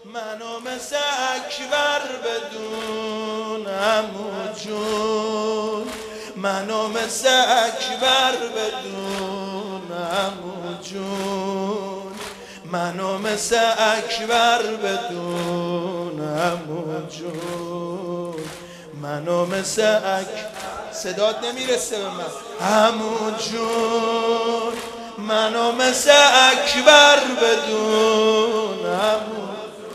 منو مثل اکبر بدون عمو جون، منو مثل اکبر بدون عمو جون، منو مثل اکبر بدون عمو جون، منو مثل صدات نمیرسه به من عمو جون، منو مثل اکبر بدون عمو،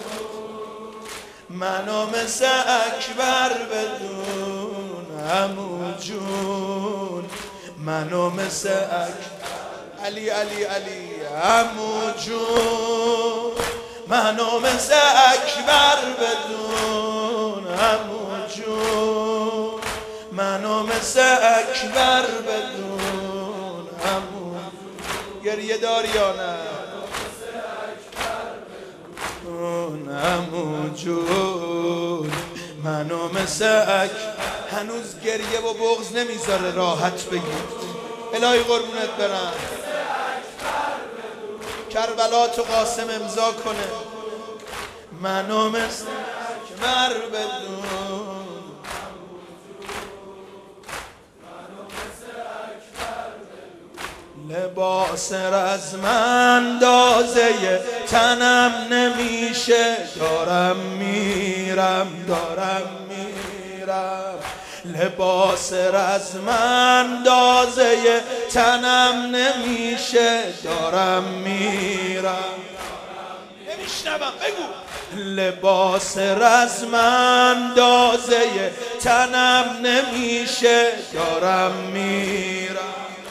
منو مثل اکبر بدون عمو جون، منو مثل علی علی علی عمو جون، منو مثل اکبر بدون عمو جون، منو مثل اکبر بدون عمو. گریه داری یا نه؟ عمو جون، منو مثل هنوز گریه و بغض نمیذاره راحت بگی. الهی قربونت برم، کربلا تو قاسم امضا کنه. منو مثل اکبر بدون، لباس رزم اندازه تنم نمیشه، دارم میرم دارم میرم، لباس رزم اندازه تنم نمیشه، دارم میرم. نمیشنوم بگو. لباس رزم اندازه تنم نمیشه، دارم میرم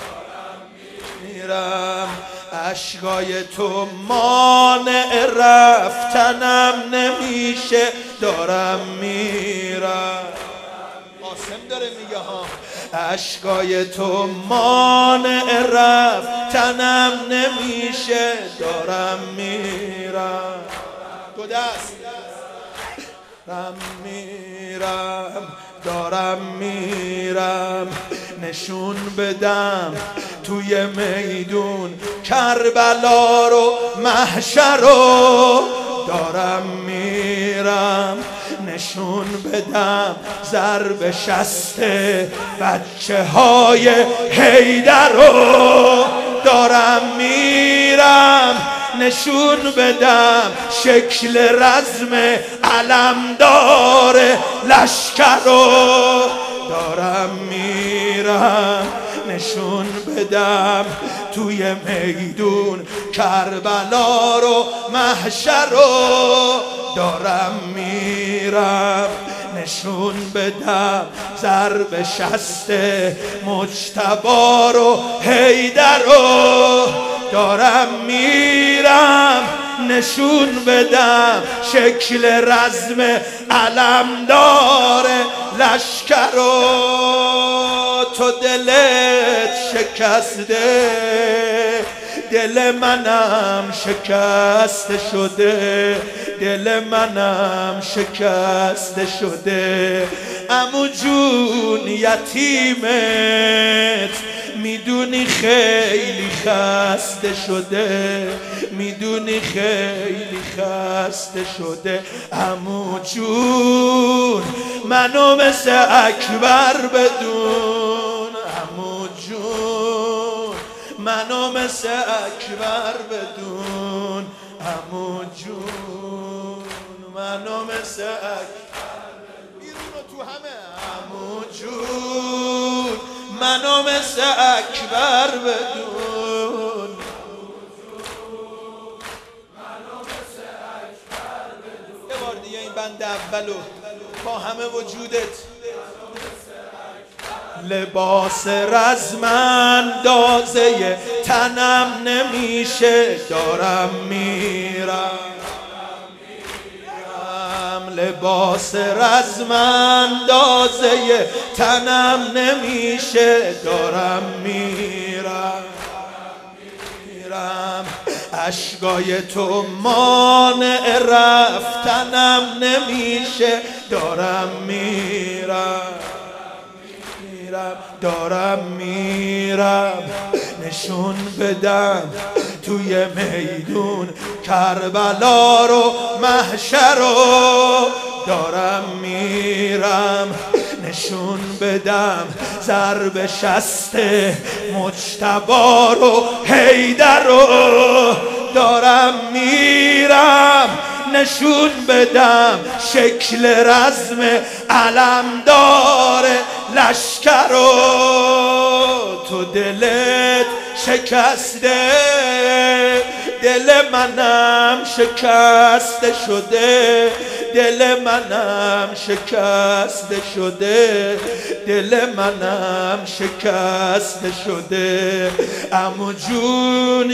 اشکای تو مانع رفتنم نمیشه، دارم میرم. قاسم داره میگه ها، اشکای تو مانع رفتنم نمیشه، دارم میرم. دو دست دارم میرم، دارم میرم، نشون بدم توی میدون کربلا رو محشر رو، دارم میرم نشون بدم ضرب شست بچه های حیدر رو، دارم میرم نشون بدم شکل رزم علمدار لشکر رو، دارم میرم نشون بدم توی میدون کربلا رو محشر رو، دارم میرم نشون بدم ضرب شست مجتبی رو حیدر رو، دارم میرم نشون بدم شکل رزم علمدار لشکر رو. تو دلت شکسته، دل منم شکسته شده، دل منم شکسته شده. عمو جون یتیمت میدونی خیلی خسته شده، میدونی خیلی خسته شده. عمو جون منو مثل اکبر بدون، عمو جون منو مثل اکبر بدون، عمو جون منو مثل اکبر بیرون و تو همه. عمو جون منو مثل اکبر بدون، یه بار دیگه این بند اولو با همه وجودت. لباس رزم اندازه تنم نمیشه، دارم میرم. لباس رزم اندازه تنم نمیشه، دارم میرم. اشکای تو مانع رفتنم نمیشه، دارم میرم. دارم میرم نشون بدم توی میدون کربلا رو محشر رو دارم میرم نشون بدم ضرب شست مجتبی رو حیدر رو دارم میرم نشون بدم شکل رزم علمدار لشکر رو تو دلت شکسته دل منم شکسته شده دل منم شکسته شده دل منم شکسته شده عمو جون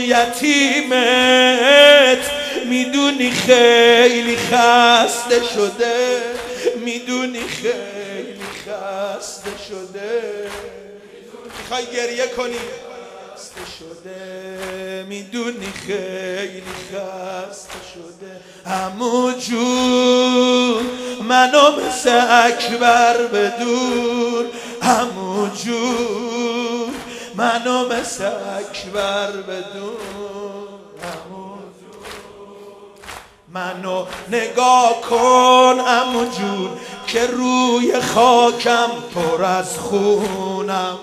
یتیمت میدونی خیلی خسته شده میدونی خیلی خسته شده میخوای گریه کنی خسته شده میدونی خیلی خسته شده عمو جون منو مثل اکبر بدون عمو جون منو مثل اکبر بدون عمو منو نگاه کن عمو جون که روی خاکم پر از خونم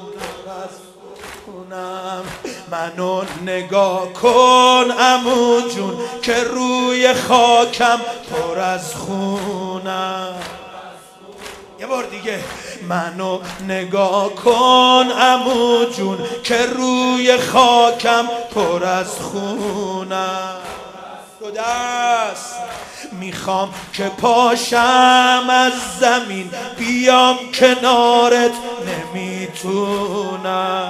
منو نگاه کن عمو جون که روی خاکم پر از خونم یه بار دیگه منو نگاه کن عمو جون که روی خاکم پر از خونم دو دست میخوام که پاشم از زمین بیام کنارت نمیتونم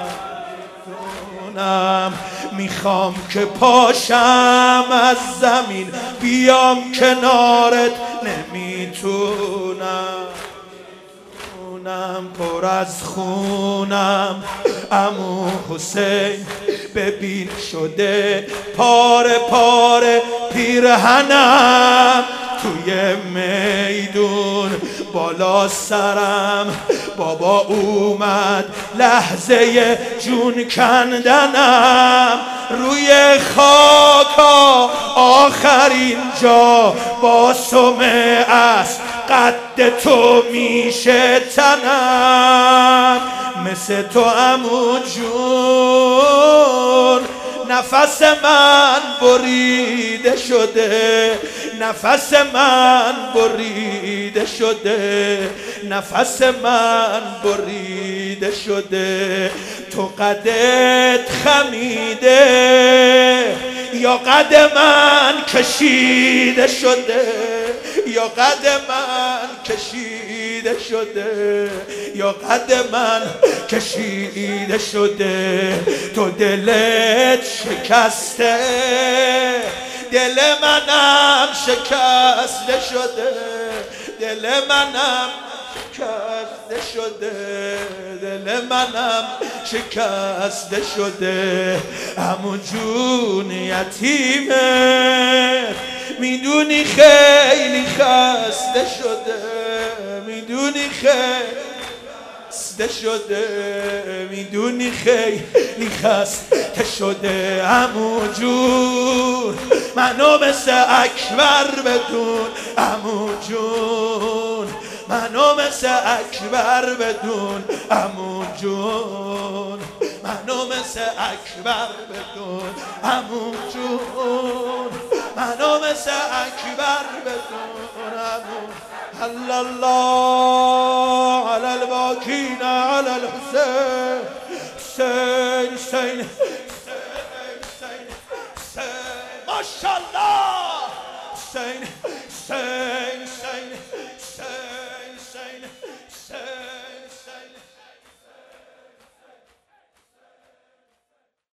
میخوام که پاشم از زمین بیام کنارت نمیتونم پر از خونم عمو حسین ببین شده پاره پاره پیرهنم توی میدون بالا سرم بابا اومد لحظه جون کندنم روی خاکا آخرین جا با سمه است قد تو میشه تنم مثل تو عمو جون نفس من بریده شده نفس من بریده شده نفس من بریده شده تو قدت خمیده یا قد من کشیده شده یا قد من کشیده شده یا قد من کشیده شده تو دلت شکسته دل منم شکسته شده دل منم شکسته شده دل منم شکسته شده عمو جون یتیمه میدونی خیلی خسته شده میدونی خیلی خسته شده میدونی خیلی خسته شده عمو جون منو مثل اکبر بدون عمو جون منو مثل اکبر بدون عمو جون منو مثل اکبر بدون عمو جون منو مثل اکبر بدون عمو صلی الله علی الباکین علی الحسین حسین حسین حسین ماشاءالله حسین حسین